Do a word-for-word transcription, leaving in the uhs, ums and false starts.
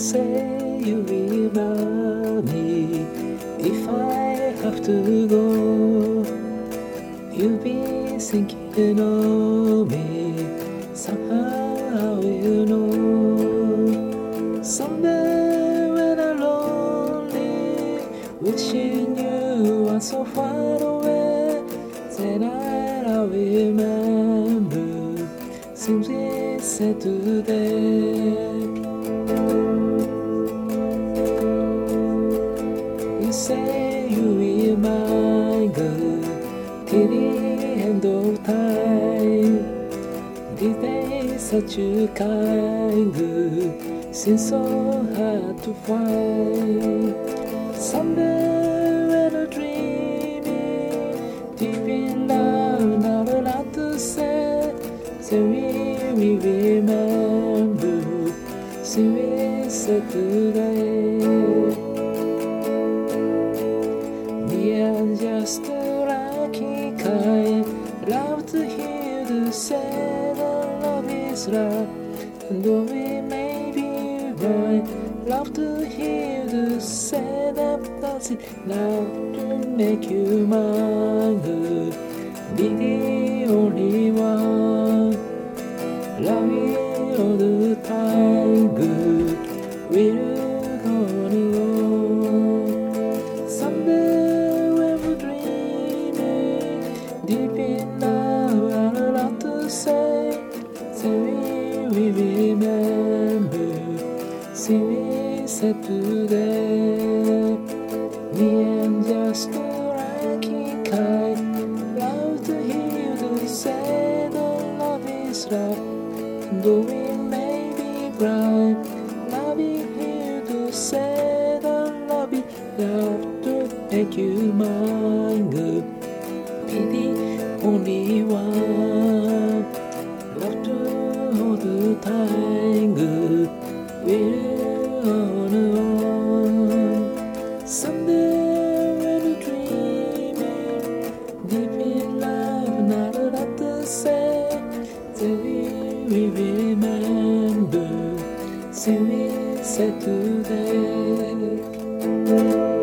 say you will love me if I have to go. You'll be thinking of me, somehow I will know. Someday when I'm lonely, wishing you were so far away, then I'll remember things we said today. You say you will my girl till the end of time. These days such a kind girl seems so hard to find. Someday when I'm dreaming deep in love, not a lot to say, so we will remember things we said today. We are just a lucky kind, love to hear the say that love is love, and though we may be right, love to hear the say that does it now to make you mine, girl. Be the only one, love you all the time, girl. We're gonna go. Someday when we're dreaming deep in love, and a lot to say, so we will remember things we said today. Me and just a lucky kind, love to hear the say that love is love, and though we may be blind, love is here to say that love is love to make you mine, girl. Be the only one, love to hold the time, girl. We're on and on. Someday when you're dreaming deep in love, not a lot to say, so we will remember things we said today.